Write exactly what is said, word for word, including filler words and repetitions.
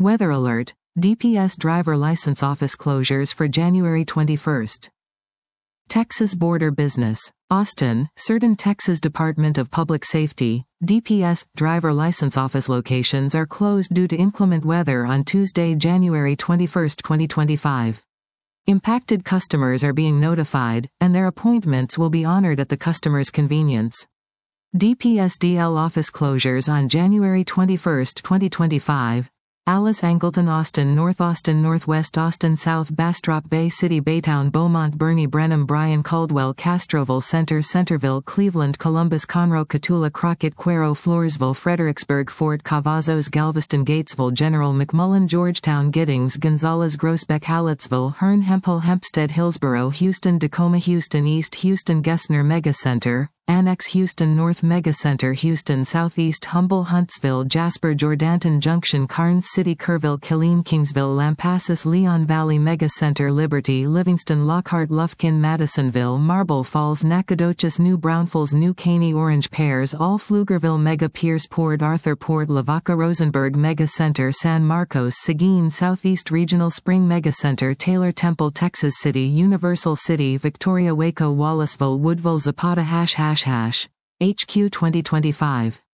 Weather alert, D P S driver license office closures for January twenty-first. Texas border business. Austin, certain Texas Department of Public Safety, D P S, driver license office locations are closed due to inclement weather on Tuesday, January twenty-first, twenty twenty-five. Impacted customers are being notified, and their appointments will be honored at the customer's convenience. D P S D L office closures on January twenty-first, twenty twenty-five. Alice Angleton, Austin, North Austin, Northwest Austin, South Bastrop, Bay City, Baytown, Beaumont, Bernie, Brenham, Bryan, Caldwell, Castroville, Center, Centerville, Cleveland, Columbus, Conroe, Cotulla, Crockett, Cuero, Floresville, Fredericksburg, Fort Cavazos, Galveston, Gatesville, General McMullen, Georgetown, Giddings, Gonzales, Groesbeck, Hallettsville, Hearn, Hemphill, Hempstead, Hillsborough, Houston, Tacoma, Houston East, Houston, Gessner, Mega Center, Annex, Houston North, Mega Center, Houston Southeast, Humble, Huntsville, Jasper, Jourdanton Junction, Carnes City, Kerrville, Killeen, Kingsville, Lampasas, Leon Valley, Mega Center, Liberty, Livingston, Lockhart, Lufkin, Madisonville, Marble Falls, Nacogdoches, New Braunfels, New Caney, Orange Pears, All Pflugerville, Mega Pierce, Port Arthur, Port Lavaca, Rosenberg, Mega Center, San Marcos, Seguin, Southeast Regional, Spring, Mega Center, Taylor, Temple, Texas City, Universal City, Victoria, Waco, Wallaceville, Woodville, Zapata, Hash Hash Hash, H Q twenty twenty-five.